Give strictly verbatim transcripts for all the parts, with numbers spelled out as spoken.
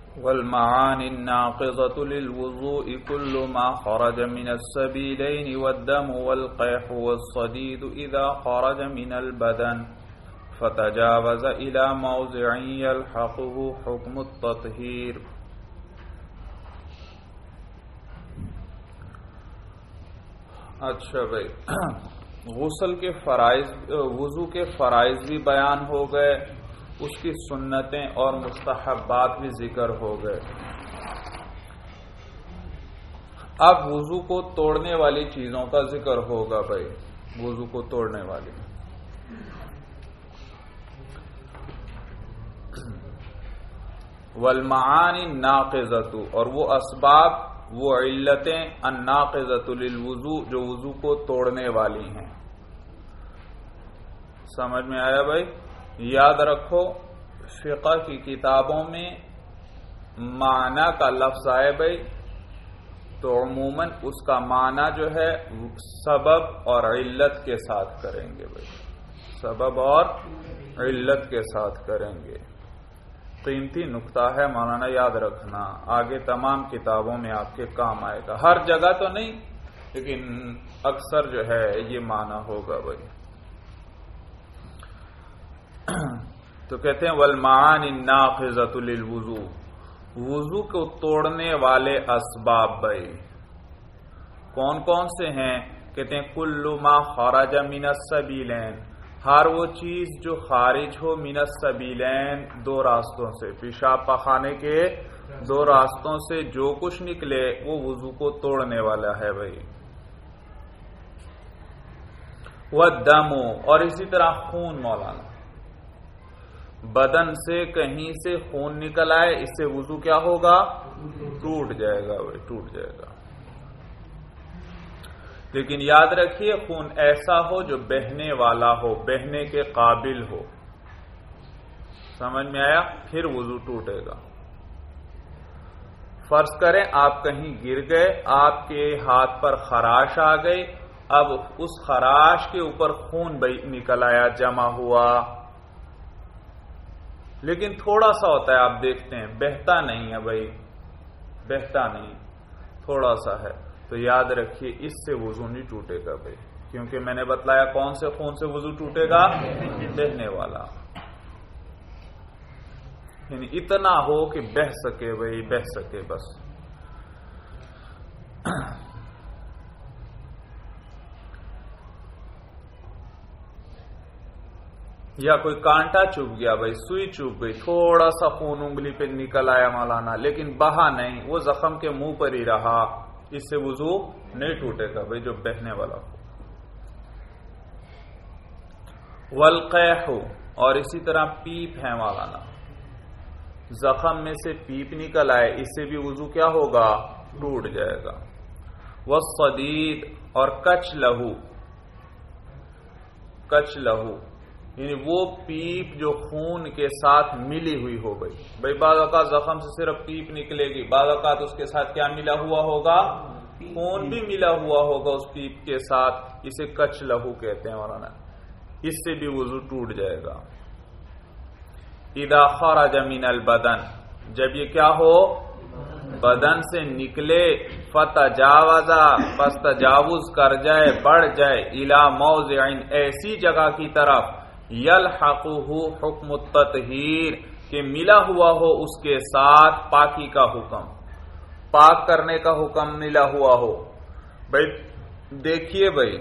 والمعاني الناقضة للوضوء كل ما خرج من السبيلين والدم والقيح والصديد إذا خرج من البدن فتجاوز إلى موضع يلحقه حكم التطهير. اچھا بھائی، غسل کے فرائض، وضو کے فرائض بھی بیان ہو گئے، اس کی سنتیں اور مستحبات بھی ذکر ہو گئے. اب وضو کو توڑنے والی چیزوں کا ذکر ہوگا. بھائی وضو کو توڑنے والی والمعانی الناقضۃ، اور وہ اسباب، وہ علتیں الناقضۃ للوضوء جو وضو کو توڑنے والی ہیں. سمجھ میں آیا بھائی؟ یاد رکھو فقہ کی کتابوں میں معنی کا لفظ آئے بھائی تو عموماً اس کا معنی جو ہے سبب اور علت کے ساتھ کریں گے. بھائی سبب اور علت کے ساتھ کریں گے. قیمتی نقطہ ہے مولانا، یاد رکھنا، آگے تمام کتابوں میں آپ کے کام آئے گا. ہر جگہ تو نہیں لیکن اکثر جو ہے یہ معنی ہوگا. بھائی تو کہتے ہیں والمعانی الناقضۃ للوضوء، وضو کو توڑنے والے اسباب. بھائی کون کون سے ہیں؟ کہتے ہیں کل ما خرج من السبیلین، ہر وہ چیز جو خارج ہو من السبیلین، دو راستوں سے، پیشاب پخانے کے دو راستوں سے جو کچھ نکلے وہ وضو کو توڑنے والا ہے. بھائی والدم، اور اسی طرح خون، مولانا بدن سے کہیں سے خون نکل آئے اس سے وضو کیا ہوگا؟ ٹوٹ جائے گا. بھائی ٹوٹ جائے گا. لیکن یاد رکھیے خون ایسا ہو جو بہنے والا ہو، بہنے کے قابل ہو. سمجھ میں آیا؟ پھر وضو ٹوٹے گا. فرض کریں آپ کہیں گر گئے، آپ کے ہاتھ پر خراش آ گئی، اب اس خراش کے اوپر خون نکل آیا، جمع ہوا، لیکن تھوڑا سا ہوتا ہے، آپ دیکھتے ہیں بہتا نہیں ہے. بھائی بہتا نہیں، تھوڑا سا ہے، تو یاد رکھیے اس سے وضو نہیں ٹوٹے گا. بھائی کیونکہ میں نے بتلایا کون سے خون سے وضو ٹوٹے گا؟ بہنے والا، یعنی اتنا ہو کہ بہ سکے. بھائی بہ سکے بس. یا کوئی کانٹا چوب گیا، بھائی سوئی چوب گئی، تھوڑا سا خون انگلی پہ نکل آیا مولانا، لیکن بہا نہیں، وہ زخم کے منہ پر ہی رہا، اس سے وضو نہیں ٹوٹے گا. بھائی جو بہنے والا ہو. والقیح، اور اسی طرح پیپ ہے مولانا، زخم میں سے پیپ نکل آئے اس سے بھی وضو کیا ہوگا؟ ٹوٹ جائے گا. والصدید، اور کچ لہو، کچ لہو یعنی وہ پیپ جو خون کے ساتھ ملی ہوئی ہو. بھائی بھائی بعض اوقات زخم سے صرف پیپ نکلے گی، بعض اوقات اس کے ساتھ کیا ملا ہوا ہوگا؟ خون بھی ملا ہوا ہوگا اس پیپ کے ساتھ، اسے کچ لہو کہتے ہیں مولانا. اس سے بھی وضو ٹوٹ جائے گا. اذا خرج من البدن، جب یہ کیا ہو؟ بدن سے نکلے، فتجاوز، پس تجاوز کر جائے، بڑھ جائے، الی موضع، ایسی جگہ کی طرف، یلحقہ حکم التطہیر، کہ ملا ہوا ہو اس کے ساتھ پاکی کا حکم، پاک کرنے کا حکم ملا ہوا ہو. بھائی دیکھیے بھائی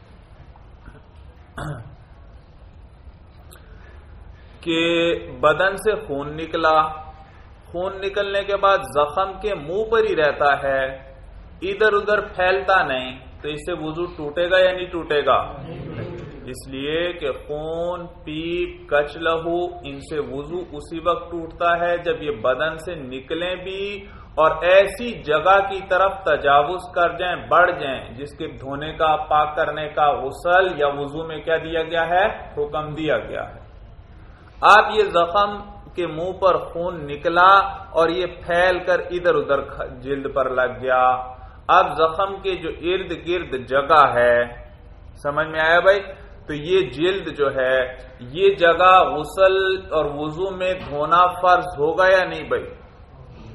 کہ بدن سے خون نکلا، خون نکلنے کے بعد زخم کے منہ پر ہی رہتا ہے، ادھر ادھر پھیلتا نہیں، تو اس سے وضو ٹوٹے گا یا نہیں ٹوٹے گا؟ اس لیے کہ خون، پیپ، کچ لہو، ان سے وضو اسی وقت ٹوٹتا ہے جب یہ بدن سے نکلیں بھی اور ایسی جگہ کی طرف تجاوز کر جائیں، بڑھ جائیں جس کے دھونے کا، پاک کرنے کا غسل یا وضو میں کیا دیا گیا ہے؟ حکم دیا گیا ہے. آپ یہ زخم کے منہ پر خون نکلا اور یہ پھیل کر ادھر ادھر جلد پر لگ گیا، اب زخم کے جو ارد گرد جگہ ہے، سمجھ میں آیا بھائی؟ تو یہ جلد جو ہے، یہ جگہ غسل اور وضو میں دھونا فرض ہوگا یا نہیں بھائی؟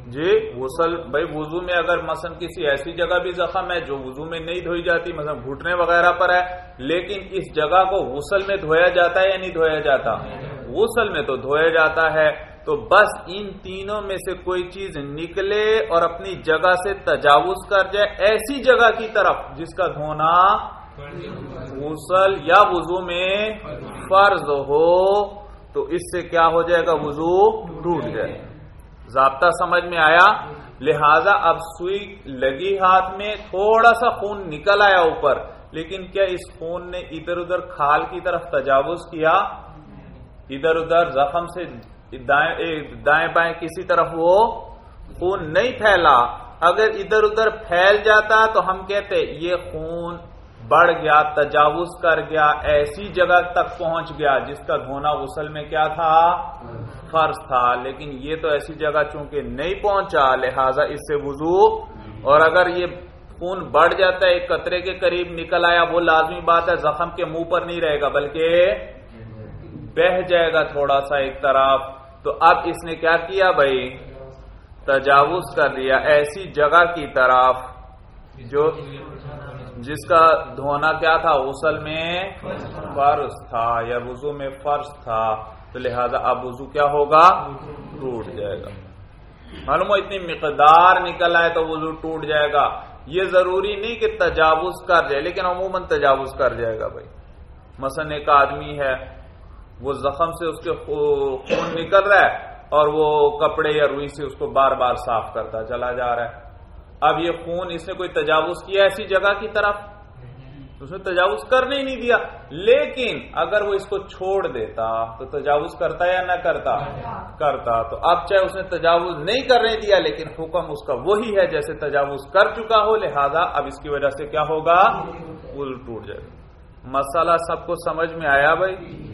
جی غسل بھائی وضو میں اگر مثلا کسی ایسی جگہ بھی زخم ہے جو وضو میں نہیں دھوئی جاتی، مثلا گھٹنے وغیرہ پر ہے، لیکن اس جگہ کو غسل میں دھویا جاتا ہے یا نہیں دھویا جاتا؟ غسل میں تو دھویا جاتا ہے۔ تو بس ان تینوں میں سے کوئی چیز نکلے اور اپنی جگہ سے تجاوز کر جائے ایسی جگہ کی طرف جس کا دھونا غسل یا وضو میں فرض ہو، تو اس سے کیا ہو جائے گا؟ وضو ٹوٹ جائے۔ ضابطہ سمجھ میں آیا؟ لہذا اب سوئی لگی ہاتھ میں، تھوڑا سا خون نکل آیا اوپر، لیکن کیا اس خون نے ادھر ادھر کھال کی طرف تجاوز کیا؟ ادھر ادھر زخم سے دائیں دائیں بائیں کسی طرف وہ خون نہیں پھیلا۔ اگر ادھر ادھر پھیل جاتا تو ہم کہتے یہ خون بڑھ گیا، تجاوز کر گیا، ایسی جگہ تک پہنچ گیا جس کا دھونا غسل میں کیا تھا؟ فرض تھا، لیکن یہ تو ایسی جگہ چونکہ نہیں پہنچا، لہذا اس سے وضو، اور اگر یہ خون بڑھ جاتا ہے ایک قطرے کے قریب نکل آیا، وہ لازمی بات ہے زخم کے منہ پر نہیں رہے گا بلکہ بہ جائے گا تھوڑا سا ایک طرف۔ تو اب اس نے کیا کیا بھائی؟ تجاوز کر لیا ایسی جگہ کی طرف جو جس کا دھونا کیا تھا؟ غسل میں فرض تھا یا وضو میں فرض تھا، تو لہذا اب وضو کیا ہوگا؟ ٹوٹ جائے گا۔ معلوم ہو اتنی مقدار نکل آئے تو وضو ٹوٹ جائے گا۔ یہ ضروری نہیں کہ تجاوز کر جائے، لیکن عموماً تجاوز کر جائے گا بھائی۔ مثلا ایک آدمی ہے، وہ زخم سے اس کے خون نکل رہا ہے اور وہ کپڑے یا روئی سے اس کو بار بار صاف کرتا چلا جا رہا ہے۔ اب یہ خون اس نے کوئی تجاوز کیا ایسی جگہ کی طرف؟ اس نے تجاوز کرنے ہی نہیں دیا، لیکن اگر وہ اس کو چھوڑ دیتا تو تجاوز کرتا یا نہ کرتا؟ کرتا۔ تو اب چاہے اس نے تجاوز نہیں کرنے دیا، لیکن حکم اس کا وہی ہے جیسے تجاوز کر چکا ہو، لہذا اب اس کی وجہ سے کیا ہوگا؟ وضو ٹوٹ جائے گا۔ مسئلہ سب کو سمجھ میں آیا بھائی؟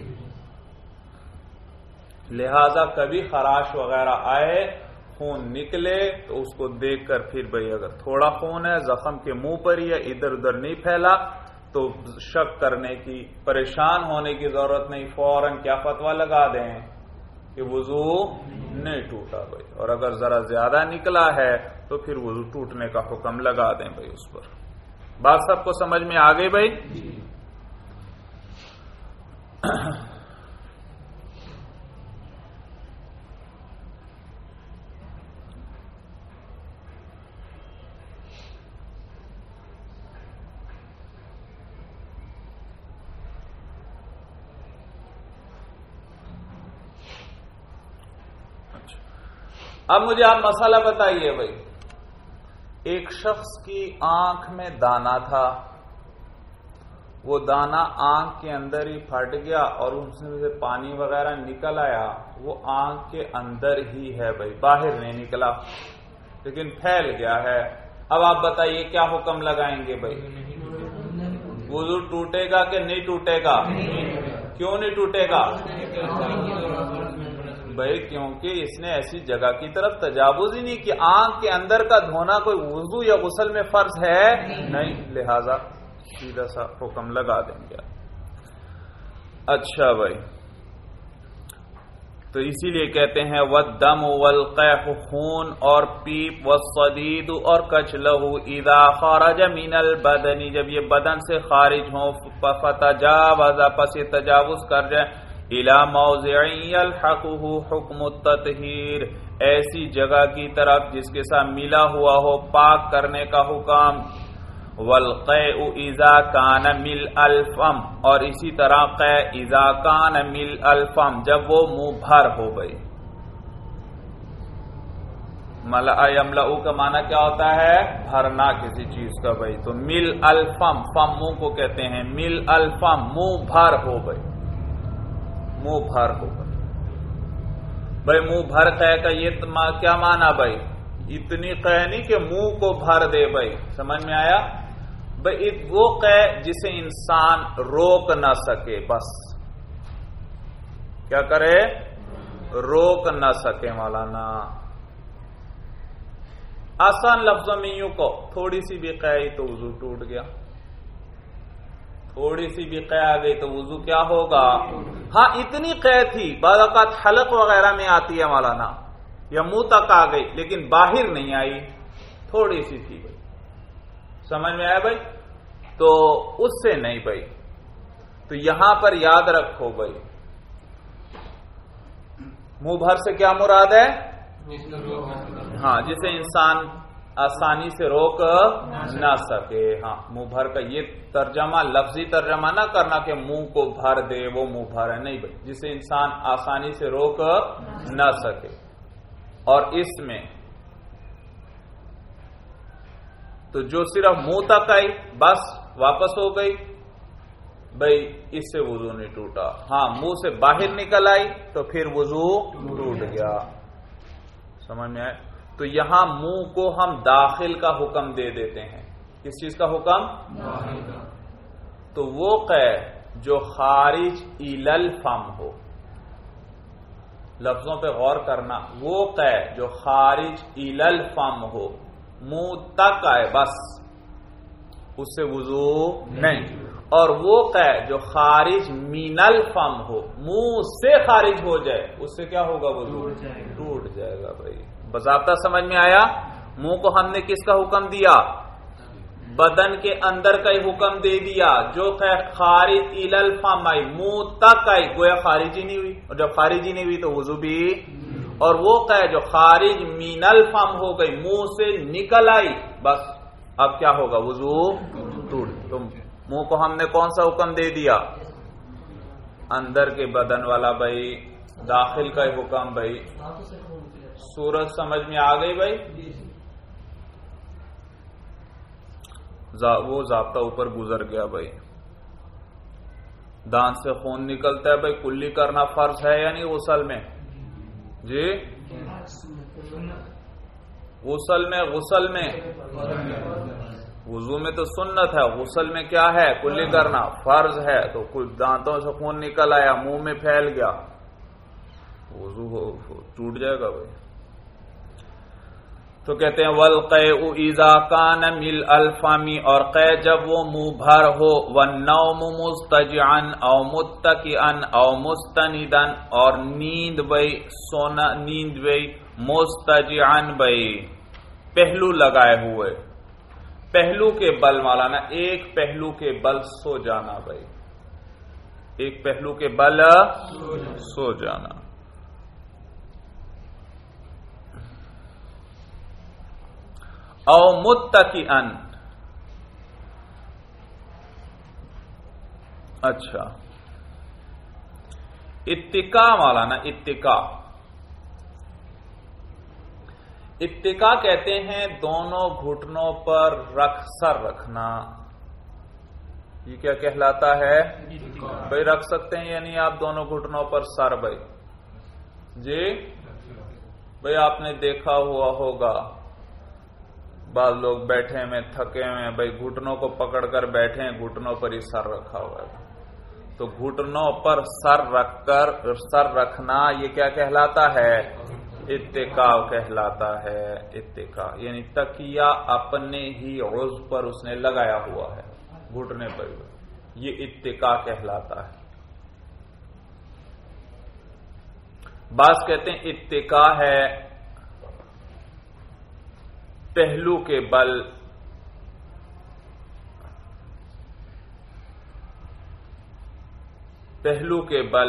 لہذا کبھی خراش وغیرہ آئے، خون نکلے تو اس کو دیکھ کر پھر بھئی اگر تھوڑا خون ہے زخم کے منہ پر ہی ہے، ادھر ادھر نہیں پھیلا، تو شک کرنے کی، پریشان ہونے کی ضرورت نہیں، فوراً کیا فتویٰ لگا دیں کہ وضو نہیں ٹوٹا بھائی۔ اور اگر ذرا زیادہ نکلا ہے تو پھر وضو ٹوٹنے کا حکم لگا دیں بھائی اس پر۔ بات سب کو سمجھ میں آ گئی بھائی؟ اب مجھے آپ مسئلہ بتائیے بھائی، ایک شخص کی آنکھ میں دانا تھا، وہ دانا آنکھ کے اندر ہی پھٹ گیا اور اس میں سے پانی وغیرہ نکل آیا، وہ آنکھ کے اندر ہی ہے بھائی، باہر نہیں نکلا لیکن پھیل گیا ہے۔ اب آپ بتائیے کیا حکم لگائیں گے بھائی؟ وضو ٹوٹے گا کہ نہیں ٹوٹے گا؟ کیوں نہیں ٹوٹے گا بھائی؟ کیونکہ اس نے ایسی جگہ کی طرف تجاوز ہی نہیں کہ آنکھ کے اندر کا دھونا کوئی وضو یا غسل میں فرض ہے نہیں، لہذا سیدھا سا حکم لگا دیں گے۔ اچھا بھائی، تو اسی لیے کہتے ہیں والدم والقیح، خون اور پیپ، والصدید اور کچلہ، اذا خرج من البدن، جب یہ بدن سے خارج ہو، فتجاوز، پس یہ تجاوز کر جائے، الى موضع یلحقہ حکم التطہیر، ایسی جگہ کی طرف جس کے ساتھ ملا ہوا ہو پاک کرنے کا حکم، والقیء اذا کان ملء الفم، اور اسی طرح قیء اذا کان ملء الفم، جب وہ منہ بھر ہو گئی۔ ملأ یملأ کا معنی کیا ہوتا ہے؟ بھرنا کسی چیز کا بھائی، تو ملء الفم، فم منہ کو کہتے ہیں، ملء الفم منہ بھر ہو گئی، منہ بھر ہو گئی بھائی۔ منہ بھر قے کا یہ کیا معنی بھائی؟ اتنی قے نہیں کہ منہ کو بھر دے بھائی، سمجھ میں آیا بھائی؟ وہ قے جسے انسان روک نہ سکے، بس کیا کرے؟ روک نہ سکے مولانا۔ آسان لفظوں میں یوں کو، تھوڑی سی بھی قے تو وضو ٹوٹ گیا، تھوڑی سی بھی قے آ گئی تو وضو کیا ہوگا؟ ہاں اتنی قے تھی، بعض اوقات حلق وغیرہ میں آتی ہے مولانا، یا منہ تک آ گئی لیکن باہر نہیں آئی، تھوڑی سی تھی بھائی، سمجھ میں آیا بھائی؟ تو اس سے نہیں بھائی. تو یہاں پر یاد رکھو بھائی، منہ بھر سے کیا مراد ہے؟ ہاں، جسے انسان آسانی سے روک نہ سکے. ہاں، منہ بھر کا یہ ترجمہ لفظی ترجمہ نہ کرنا کہ منہ کو بھر دے وہ منہ بھر ہے، نہیں بھائی، جسے انسان آسانی سے روک نہ سکے. اور اس میں تو جو صرف منہ تک آئی بس واپس ہو گئی بھائی، اس سے وضو نہیں ٹوٹا. ہاں، منہ سے باہر نکل آئی تو پھر وضو ٹوٹ گیا. سمجھ میں آئے؟ تو یہاں منہ کو ہم داخل کا حکم دے دیتے ہیں. کس چیز کا حکم؟ داخل کا. تو وہ قے جو خارج الل فم ہو، لفظوں پہ غور کرنا، وہ قے جو خارج الل فم ہو، منہ تک آئے بس، اس سے وضو نہیں. اور وہ قے جو خارج من الفم ہو، منہ سے خارج ہو جائے، اس سے کیا ہوگا؟ وضو ٹوٹ جائے گا بھائی. باضابطہ سمجھ میں آیا؟ منہ کو ہم نے کس کا حکم دیا؟ بدن کے اندر کا ہی حکم دے دیا. جو خارج الی الفم آئی، منہ تک آئی، گویا خارج ہی نہیں ہوئی، اور جب خارج ہی نہیں ہوئی تو وضو بھی. اور وہ قید جو خارج من الفم ہو گئی، منہ سے نکل آئی، بس اب کیا ہوگا؟ وضو ٹوٹ. تو منہ کو ہم نے کون سا حکم دے دیا؟ اندر کے بدن والا بھائی، داخل کا ہی حکم بھائی. سورج سمجھ میں آ گئی بھائی؟ وہ ضابطہ اوپر گزر گیا بھائی. دانت سے خون نکلتا ہے بھائی، کلی کرنا فرض ہے یا نہیں غسل میں؟ جی غسل میں غسل میں وضو میں تو سنت ہے، غسل میں کیا ہے؟ کلی کرنا فرض ہے. تو کچھ دانتوں سے خون نکل آیا، منہ میں پھیل گیا، وضو ٹوٹ جائے گا بھائی. تو کہتے ہیں والقیء اذا کان مل الفمی، اور قے جب وہ منہ بھر ہو، والنوم مستجعا او متکئا او مستندا، اور نیند بھائی سونا، نیند بھائی مستجعا بھائی پہلو لگائے ہوئے، پہلو کے بل والا نا، ایک پہلو کے بل سو جانا بھائی، ایک پہلو کے بل سو جانا. او متکئن، اچھا اتکا والا نا، اتکا اتکا کہتے ہیں دونوں گھٹنوں پر رکھ سر رکھنا. یہ کیا کہلاتا ہے بھائی؟ رکھ سکتے ہیں یعنی آپ دونوں گھٹنوں پر سر بھائی. جی بھائی آپ نے دیکھا ہوا ہوگا بعض لوگ بیٹھے میں تھکے ہوئے بھائی، گھٹنوں کو پکڑ کر بیٹھے ہیں، گھٹنوں پر ہی سر رکھا ہوا ہے. تو گھٹنوں پر سر رکھ کر سر رکھنا یہ کیا کہلاتا ہے؟ اتکا کہلاتا ہے. اتکا یعنی تکیہ اپنے ہی عضو پر اس نے لگایا ہوا ہے، گھٹنے پر، یہ اتکا کہلاتا ہے. بعض کہتے ہیں اتکا ہے پہلو کے بل، پہلو کے بل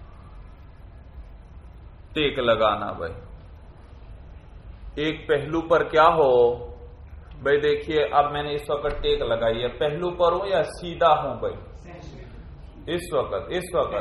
ٹیک لگانا بھائی. ایک پہلو پر کیا ہو بھائی؟ دیکھیے اب میں نے اس وقت ٹیک لگائی ہے، پہلو پر ہوں یا سیدھا ہوں بھائی؟ اس وقت اس وقت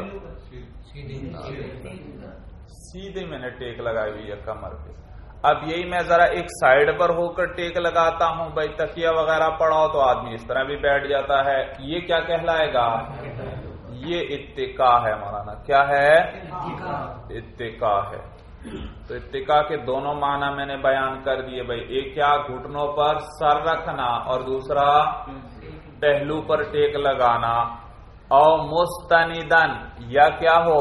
سیدھے میں نے ٹیک لگائی ہوئی ہے کمر پہ. اب یہی میں ذرا ایک سائیڈ پر ہو کر ٹیک لگاتا ہوں بھائی، تکیہ وغیرہ پڑا ہو تو آدمی اس طرح بھی بیٹھ جاتا ہے، یہ کیا کہلائے گا؟ یہ اتکا ہے مولانا. کیا ہے؟ اتکا ہے. تو اتکا کے دونوں معنی میں نے بیان کر دیے بھائی. ایک کیا؟ گھٹنوں پر سر رکھنا، اور دوسرا پہلو پر ٹیک لگانا. او مستندن، یا کیا ہو؟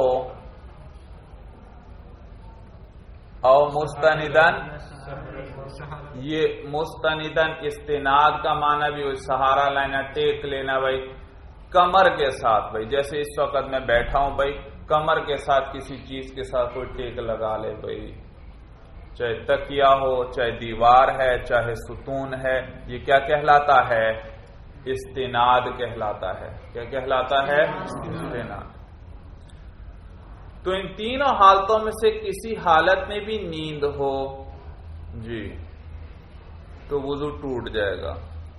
او مستندن، یہ مستندن استناد کا معنی بھی ہوئی، سہارا لینا، ٹیک لینا بھائی کمر کے ساتھ بھائی. جیسے اس وقت میں بیٹھا ہوں بھائی، کمر کے ساتھ کسی چیز کے ساتھ کوئی ٹیک لگا لے بھائی. چاہے تکیا ہو، چاہے دیوار ہے، چاہے ستون ہے، یہ کیا کہلاتا ہے؟ استناد کہلاتا ہے۔ کیا کہلاتا ہے؟ استناد۔ تو ان تینوں حالتوں میں سے کسی حالت میں بھی نیند ہو جی تو وضو ٹوٹ جائے گا۔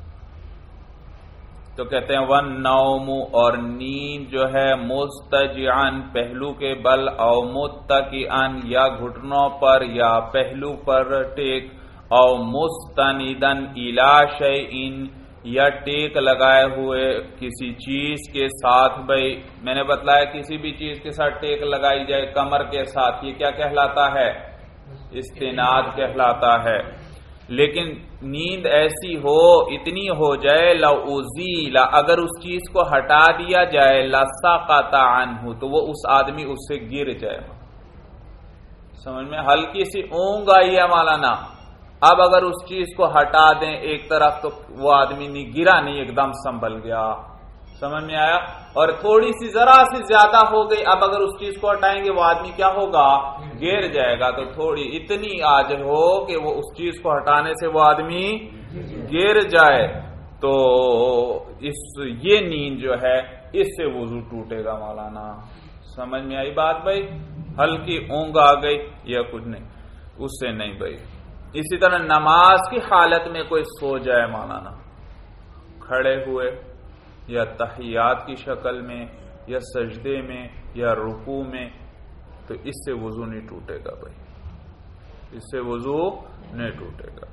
تو کہتے ہیں ون نوم، اور نیند جو ہے مستجعن پہلو کے بل، او متکئن یا گھٹنوں پر یا پہلو پر ٹیک، او مستندن الی شیئن یا ٹیک لگائے ہوئے کسی چیز کے ساتھ۔ بھائی میں نے بتلایا کسی بھی چیز کے ساتھ ٹیک لگائی جائے کمر کے ساتھ، یہ کیا کہلاتا ہے؟ استناد کہلاتا ہے۔ لیکن نیند ایسی ہو، اتنی ہو جائے لو ازیل، اگر اس چیز کو ہٹا دیا جائے لسقط عنہ، تو وہ اس آدمی اس سے گر جائے۔ سمجھ میں؟ ہلکی سی اونگ آئی ہے مولانا، اب اگر اس چیز کو ہٹا دیں ایک طرف تو وہ آدمی نہیں گرا، نہیں ایک دم سنبھل گیا۔ سمجھ میں آیا؟ اور تھوڑی سی ذرا سی زیادہ ہو گئی، اب اگر اس چیز کو ہٹائیں گے وہ آدمی کیا ہوگا؟ گر جائے گا۔ تو تھوڑی اتنی آج ہو کہ وہ اس چیز کو ہٹانے سے وہ آدمی گر جائے، تو اس یہ نیند جو ہے اس سے وضو ٹوٹے گا مولانا۔ سمجھ میں آئی بات بھائی؟ ہلکی اونگ آ گئی یا کچھ نہیں، اس سے نہیں بھائی۔ اسی طرح نماز کی حالت میں کوئی سو جائے مولانا، کھڑے ہوئے یا تحیات کی شکل میں یا سجدے میں یا رکوع میں، تو اس سے وضو نہیں ٹوٹے گا بھائی، اس سے وضو نہیں ٹوٹے گا۔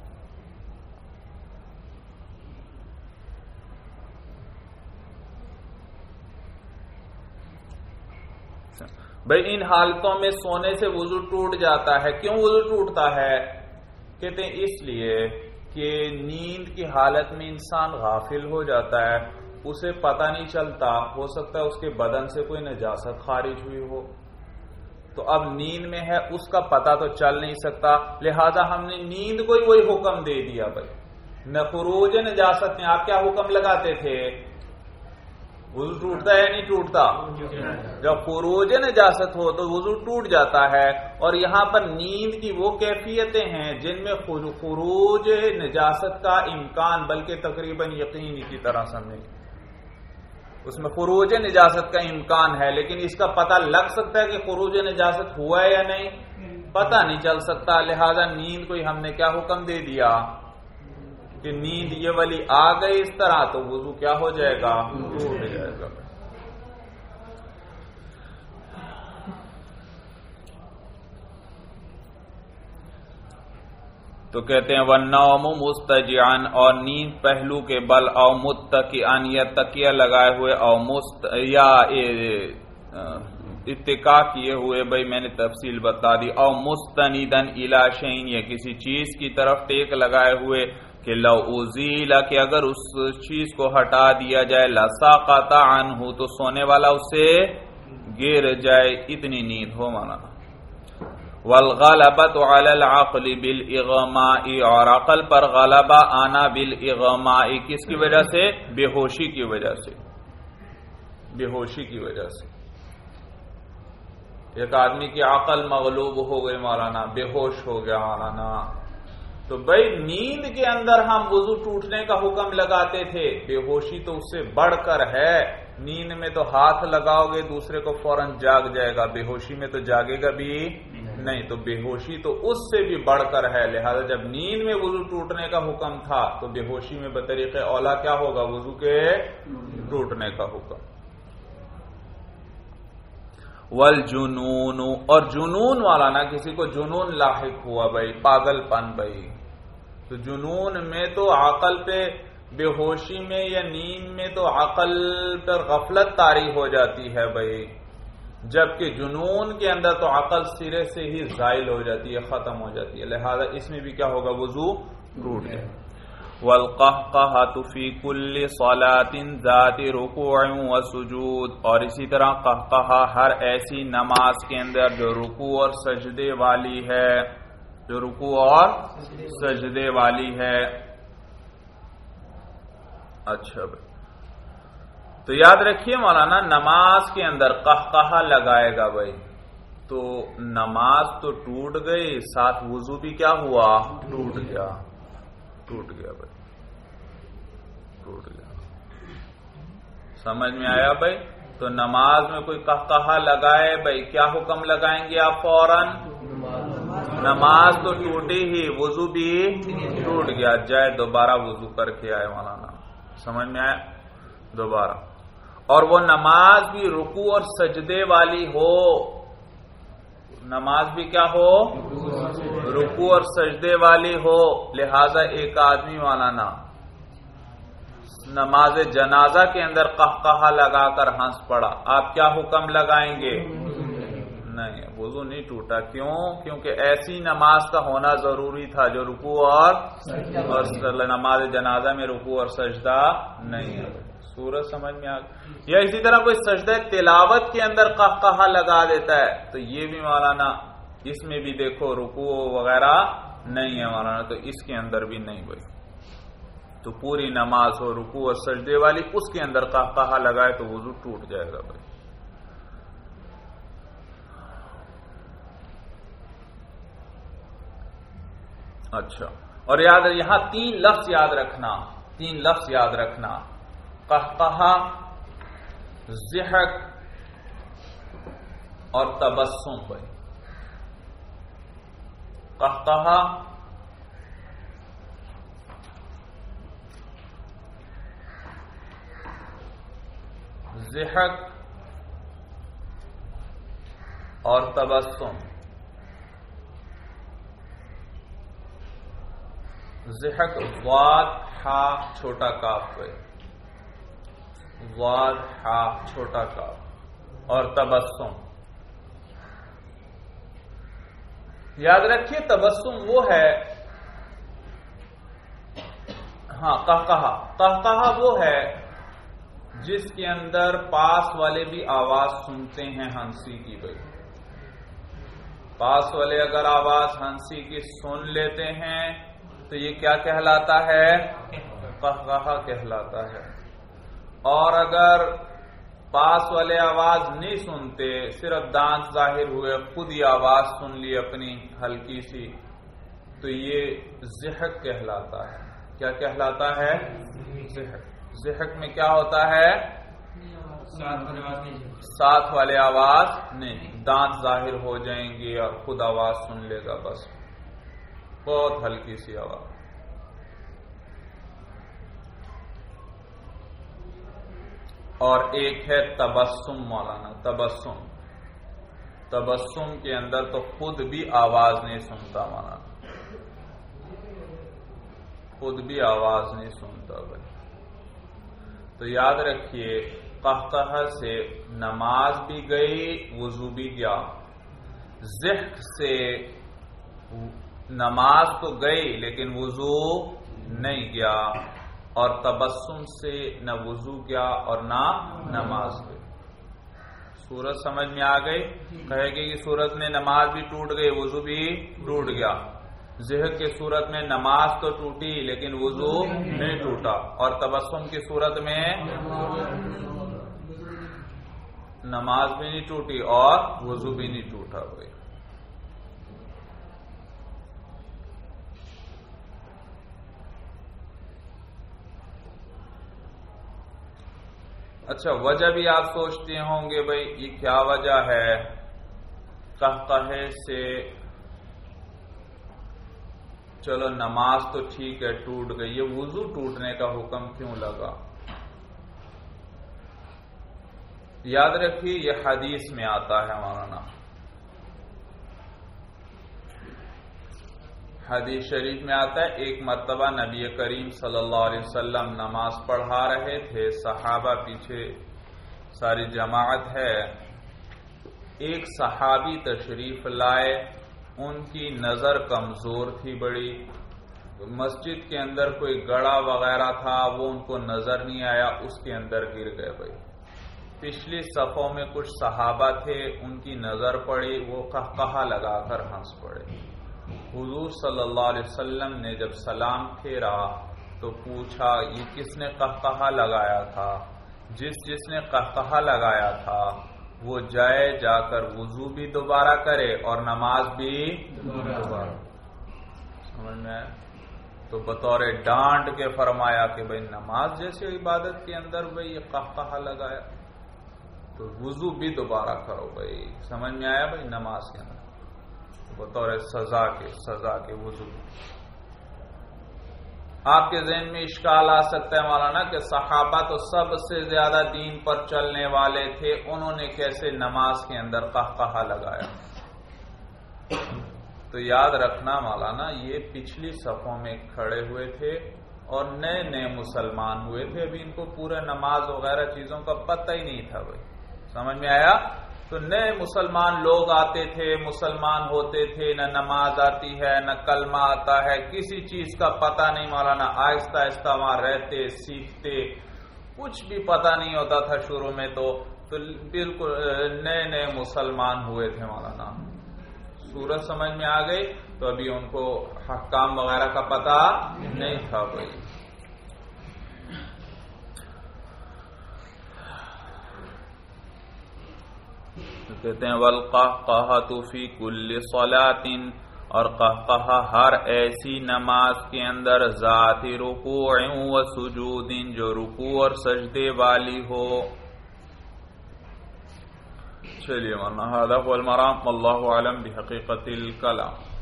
بھائی ان حالتوں میں سونے سے وضو ٹوٹ جاتا ہے۔ کیوں وضو ٹوٹتا ہے؟ کہتے ہیں اس لیے کہ نیند کی حالت میں انسان غافل ہو جاتا ہے، اسے پتہ نہیں چلتا، ہو سکتا ہے اس کے بدن سے کوئی نجاست خارج ہوئی ہو، تو اب نیند میں ہے، اس کا پتہ تو چل نہیں سکتا، لہذا ہم نے نیند کو ہی وہی حکم دے دیا بھائی۔ نہ خروج نجاست میں آپ کیا حکم لگاتے تھے؟ وضو ٹوٹتا ہے یا نہیں ٹوٹتا؟ جب خروج نجاست ہو تو وضو ٹوٹ جاتا ہے۔ اور یہاں پر نیند کی وہ کیفیتیں ہیں جن میں خروج نجاست کا امکان بلکہ تقریباً یقینی کی طرح سمجھیں، اس میں خروج نجاست کا امکان ہے، لیکن اس کا پتہ لگ سکتا ہے کہ خروج نجاست ہوا ہے یا نہیں، پتہ نہیں چل سکتا۔ لہذا نیند کو ہی ہم نے کیا حکم دے دیا کہ نیند یہ والی آ گئی اس طرح تو وضو کیا ہو جائے گا؟ ٹوٹ جائے گا۔ تو کہتے ہیں وَالنَّوْمُ مُسْتَجِعًا، اور نیند پہلو کے بل، او متکئًا یا تکیہ لگائے ہوئے، او مست یا اتکا کیے ہوئے، بھائی میں نے تفصیل بتا دی، او مستندًا الی شیء یا کسی چیز کی طرف ٹیک لگائے ہوئے، کہ لو ازیل، کہ اگر اس چیز کو ہٹا دیا جائے لسقط عنہ، تو سونے والا اسے گر جائے، اتنی نیند ہو مانا۔ والغلبۃ علی العقل بالاغماء، اور عقل پر غلبہ آنا بالاغماء، کس کی وجہ سے؟ بے ہوشی کی وجہ سے، بے ہوشی کی وجہ سے۔ ایک آدمی کی عقل مغلوب ہو گئی مولانا، بے ہوش ہو گیا مولانا، تو بھائی نیند کے اندر ہم وضو ٹوٹنے کا حکم لگاتے تھے، بے ہوشی تو اس سے بڑھ کر ہے۔ نیند میں تو ہاتھ لگاؤ گے دوسرے کو فوراً جاگ جائے گا، بے ہوشی میں تو جاگے گا بھی نہیں، تو بے ہوشی تو اس سے بھی بڑھ کر ہے۔ لہذا جب نیند میں وضو ٹوٹنے کا حکم تھا تو بے ہوشی میں بطریق اولا کیا ہوگا؟ وضو کے ٹوٹنے کا حکم۔ والجنون، اور جنون والا نا، کسی کو جنون لاحق ہوا بھائی، پاگل پن بھائی، تو جنون میں تو عقل پہ، بے ہوشی میں یا نیند میں تو عقل پر غفلت طاری ہو جاتی ہے بھائی، جبکہ جنون کے اندر تو عقل سرے سے ہی زائل ہو جاتی ہے، ختم ہو جاتی ہے، لہذا اس میں بھی کیا ہوگا؟ وضو ٹوٹ جائے۔ والقہقہۃ فی کل صلاۃ ذات رکوع وسجود، اور اسی طرح قہقہہ ہر ایسی نماز کے اندر جو رکوع اور سجدے والی ہے، جو رکوع اور سجدے والی ہے۔ اچھا بھائی، تو یاد رکھیے مولانا، نماز کے اندر قہقہہ لگائے گا بھائی، تو نماز تو ٹوٹ گئی، ساتھ وضو بھی کیا ہوا؟ ٹوٹ گیا ٹوٹ گیا بھائی ٹوٹ گیا سمجھ میں آیا بھائی؟ تو نماز میں کوئی قہقہا لگائے بھائی، کیا حکم لگائیں گے آپ فوراً؟ نماز تو ٹوٹی ہی، وضو بھی ٹوٹ گیا، جائے دوبارہ وضو کر کے آئے مولانا، سمجھ میں آیا؟ دوبارہ، اور وہ نماز بھی رکوع اور سجدے والی ہو، نماز بھی کیا ہو؟ رکوع اور سجدے والی ہو، لہذا ایک آدمی مولانا نماز جنازہ کے اندر قہقہا لگا کر ہنس پڑا، آپ کیا حکم لگائیں گے؟ نہیں، وضو نہیں ٹوٹا، کیوں؟ کیونکہ ایسی نماز کا ہونا ضروری تھا جو رکوع اور نماز جنازہ میں رکوع اور سجدہ نہیں ہے۔ سورج سمجھ میں آ گئی؟ یا اسی طرح کوئی سجدہ تلاوت کے اندر قہقہا لگا دیتا ہے تو یہ بھی مولانا اس میں بھی دیکھو رکوع وغیرہ نہیں ہے مولانا، تو اس کے اندر بھی نہیں بھائی، تو پوری نماز ہو رکوع اور سجدے والی، اس کے اندر قہقہا لگائے تو وضو ٹوٹ جائے گا بھائی۔ اچھا، اور یاد یہاں تین لفظ یاد رکھنا، تین لفظ یاد رکھنا، قہقہا، ضحک اور تبسم بھائی۔ قہقہا، ضحک اور تبسم۔ ضحک ضاد حا چھوٹا کاف پہ، ضاد حا چھوٹا کاف، اور تبسم یاد رکھیے، تبسم وہ ہے، ہاں قہقہا، قہقہا وہ ہے جس کے اندر پاس والے بھی آواز سنتے ہیں ہنسی کی بھائی، پاس والے اگر آواز ہنسی کی سن لیتے ہیں تو یہ کیا کہلاتا ہے؟ قہقہا کہلاتا ہے۔ اور اگر پاس والے آواز نہیں سنتے، صرف دانت ظاہر ہوئے، خود ہی آواز سن لی اپنی ہلکی سی، تو یہ ضحک کہلاتا ہے۔ کیا کہلاتا ہے؟ ضحک۔ ضحک میں کیا ہوتا ہے؟ ساتھ والے آواز نہیں، دانت ظاہر ہو جائیں گے اور خود آواز سن لے گا، بس بہت ہلکی سی آواز۔ اور ایک ہے تبسم مولانا، تبسم، تبسم کے اندر تو خود بھی آواز نہیں سنتا مولانا، خود بھی آواز نہیں سنتا بھائی۔ تو یاد رکھیے، قہقہا سے نماز بھی گئی، وضو بھی گیا، ضحک سے نماز تو گئی لیکن وضو نہیں گیا، اور تبسم سے نہ وضو گیا اور نہ نماز گئی۔ صورت سمجھ میں آ گئی؟ کہے گی کہ صورت میں نماز بھی ٹوٹ گئی، وضو بھی ٹوٹ گیا، ضحک کی صورت میں نماز تو ٹوٹی لیکن وضو نہیں ٹوٹا، اور تبسم کی صورت میں نماز بھی نہیں ٹوٹی اور وضو بھی نہیں ٹوٹا بھائی۔ اچھا، وجہ بھی آپ سوچتے ہوں گے بھائی یہ کیا وجہ ہے؟ قہقہے سے چلو نماز تو ٹھیک ہے ٹوٹ گئی، یہ وضو ٹوٹنے کا حکم کیوں لگا؟ یاد رکھیے یہ حدیث میں آتا ہے مولانا، حدیث شریف میں آتا ہے، ایک مرتبہ نبی کریم صلی اللہ علیہ وسلم نماز پڑھا رہے تھے، صحابہ پیچھے ساری جماعت ہے، ایک صحابی تشریف لائے، ان کی نظر کمزور تھی بڑی، مسجد کے اندر کوئی گڑا وغیرہ تھا وہ ان کو نظر نہیں آیا، اس کے اندر گر گئے بھائی۔ پچھلی صفوں میں کچھ صحابہ تھے، ان کی نظر پڑی، وہ قہقہا لگا کر ہنس پڑے۔ حضور صلی اللہ علیہ وسلم نے جب سلام پھیرا تو پوچھا یہ کس نے قہقہا لگایا تھا؟ جس جس نے قہقہا لگایا تھا وہ جائے جا کر وضو بھی دوبارہ کرے اور نماز بھی دوبارہ. سمجھ میں آیا؟ تو بطور ڈانٹ کے فرمایا کہ بھئی نماز جیسی عبادت کے اندر بھئی یہ قہقہہ لگایا تو وضو بھی دوبارہ کرو بھئی. سمجھ میں آیا بھئی؟ نماز کے اندر بطور سزا کے سزا کے وضو. آپ کے ذہن میں اشکال آ سکتا ہے مولانا کہ صحابہ تو سب سے زیادہ دین پر چلنے والے تھے، انہوں نے کیسے نماز کے اندر قہقہہ لگایا؟ تو یاد رکھنا مولانا یہ پچھلی صفوں میں کھڑے ہوئے تھے اور نئے نئے مسلمان ہوئے تھے، ابھی ان کو پورے نماز وغیرہ چیزوں کا پتہ ہی نہیں تھا بھائی. سمجھ میں آیا؟ تو نئے مسلمان لوگ آتے تھے، مسلمان ہوتے تھے، نہ نماز آتی ہے نہ کلمہ آتا ہے، کسی چیز کا پتہ نہیں مولانا. آہستہ آہستہ وہاں رہتے سیکھتے، کچھ بھی پتہ نہیں ہوتا تھا شروع میں. تو بالکل نئے نئے مسلمان ہوئے تھے مولانا. سورج سمجھ میں آ گئی تو ابھی ان کو حکام وغیرہ کا پتہ نہیں تھا بھائی. کہتے ہیں والقہقہۃ فی کل صلاۃ، اور قہقہہ ہر ایسی نماز کے اندر ذات رکوع و سجود جو رکوع اور سجدے والی ہو. چلیے ورنہ هذا هو المرام واللہ اعلم بحقیقت الکلام.